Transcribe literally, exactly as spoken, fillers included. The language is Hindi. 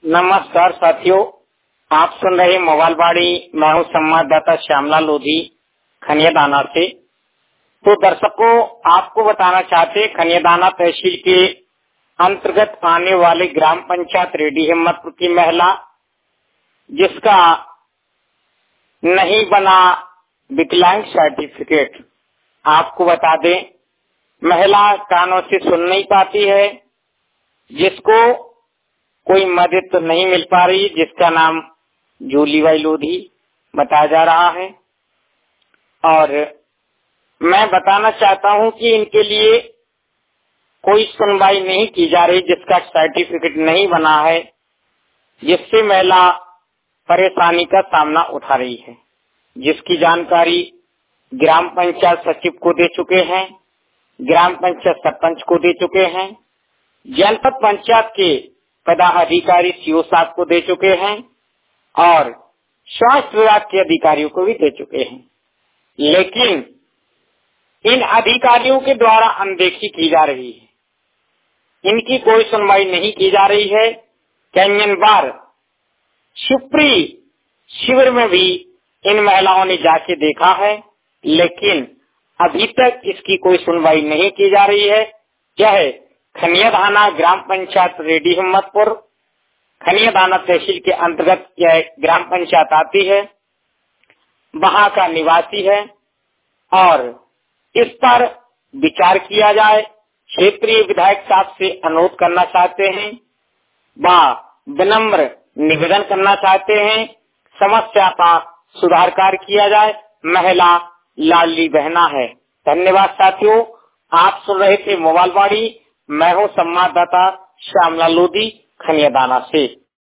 नमस्कार साथियों, आप सुन रहे मोबाइल बाड़ी। मैं हूँ संवाददाता श्यामलाल लोधी खनियादाना से। तो दर्शकों, आपको बताना चाहते खनियादाना तहसील के अंतर्गत आने वाले ग्राम पंचायत रेडी हिम्मतपुर की महिला जिसका नहीं बना विकलांग सर्टिफिकेट। आपको बता दें, महिला कानों से सुन नहीं पाती है, जिसको कोई मदद तो नहीं मिल पा रही, जिसका नाम जूलीबाई लोधी बताया जा रहा है। और मैं बताना चाहता हूं कि इनके लिए कोई सुनवाई नहीं की जा रही, जिसका सर्टिफिकेट नहीं बना है, जिससे महिला परेशानी का सामना उठा रही है, जिसकी जानकारी ग्राम पंचायत सचिव को दे चुके हैं, ग्राम पंचायत सरपंच को दे चुके हैं, जनपद पंचायत के पदाधिकारी सीओ साहब को दे चुके हैं और स्वास्थ्य विभाग के अधिकारियों को भी दे चुके हैं। लेकिन इन अधिकारियों के द्वारा अनदेखी की जा रही है, इनकी कोई सुनवाई नहीं की जा रही है। कई बार शिवपुरी शिविर में भी इन महिलाओं ने जाके देखा है, लेकिन अभी तक इसकी कोई सुनवाई नहीं की जा रही है। चाहे खनियादाना ग्राम पंचायत रेडी हिम्मतपुर, खनियादाना तहसील के अंतर्गत यह ग्राम पंचायत आती है, वहाँ का निवासी है और इस पर विचार किया जाए। क्षेत्रीय विधायक साहब से अनुरोध करना चाहते हैं, वह विनम्र निवेदन करना चाहते हैं, समस्या का सुधार कार्य किया जाए। महिला लाडली बहना है। धन्यवाद साथियों, आप सुन रहे थे मोबाइल बाड़ी। मैं हूँ संवाददाता श्यामलाल लोधी खनियादाना से।